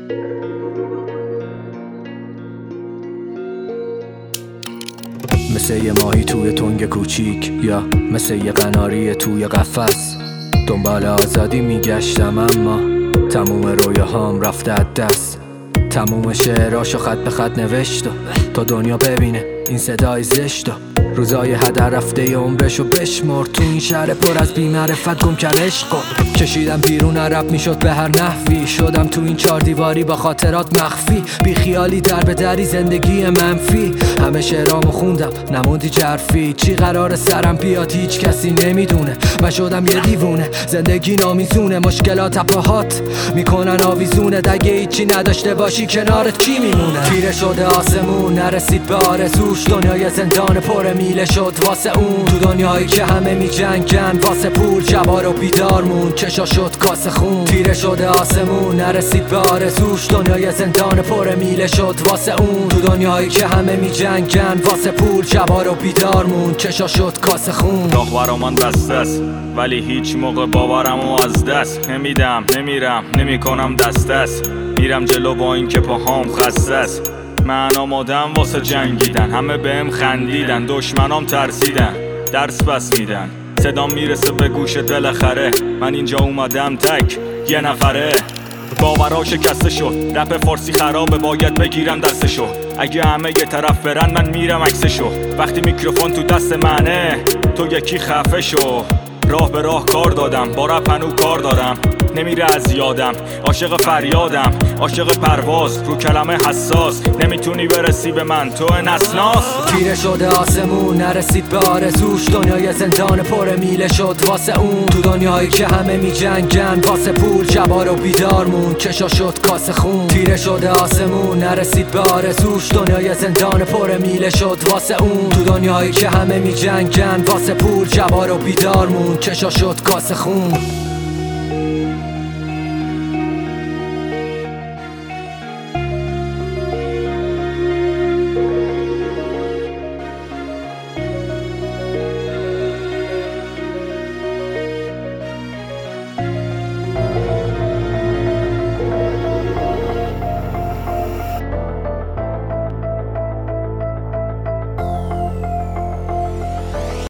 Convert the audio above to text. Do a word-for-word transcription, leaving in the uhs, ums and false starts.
مثل یه ماهی توی تنگ کوچیک، یا مثل یه قناری توی قفس. دنبال آزادی میگشتم اما تموم رویاهام رفته از دست. تموم شعراشو خط به خط نوشت و تا دنیا ببینه این صدای زشت و روزای هدر رفته ی عمرشو بشمرد. تو این شهر پر از بی‌معرفت گم کرد عشق و کشیدم بیرون عرب میشد به هر نحوی. شدم تو این چار دیواری با خاطرات مخفی، بی خیالی در به دری زندگی منفی. همه شعرامو خوندم نموندی جرفی، چی قرار سرم بیاد هیچ کسی نمیدونه. من شدم یه دیوونه، زندگی نامیزونه، مشکلات اپاهات میکنن آویزونه. دگه هیچی نداشته باشی کنارت کی میمونه؟ تیره شده آسمون نرسید به آرزوش، دنیای زندان پر میله شد واسه اون. تو دنیایی که همه می جنگن واسه پول، جوار و بیدار مون چشا شد کاسه خون. تیره شده آسمون نرسید به آرزوش، دنیای زندان پر میله شد واسه اون. تو دنیایی که همه می جنگن واسه پول، جوار و بیدار مون چشا شد کاسه خون. راه برامان بسته است ولی هیچ موقع باورمو از دست نمیدم. نمیرم نمیکنم دست دست، میرم جلو با این که پاهام خسته است. من آمادم واسه جنگیدن، همه بهم خندیدن، دشمنام ترسیدن، درس بس میدن. صدام میرسه به گوش بالاخره، من اینجا اومدم تک یه نفره. باورا شکسته شد، رپ فارسی خرابه باید بگیرم دستشو. اگه همه یه طرف برن من میرم عکسشو. وقتی میکروفون تو دست منه تو یکی خفه شو. راه به راه کار دادم، با رپ هنو کار دارم، نمیره از یادم. عاشق فریادم، عاشق پرواز، رو کلمه حساس، نمیتونی برسی به من تو نسناس. تیره شده آسمون نرسید به آرزوش، دنیای زندان پر میله شد واسه اون. تو دنیایی که همه می جنگن واسه پول، جوار و بیدار مون چشا شد کاسه خون. تیره شده آسمون نرسید به آرزوش، دنیای زندان پر میله شد واسه اون. تو دنیایی که همه می جنگن واسه پول، جوار و بیدار مون چشا شد کاسه خون.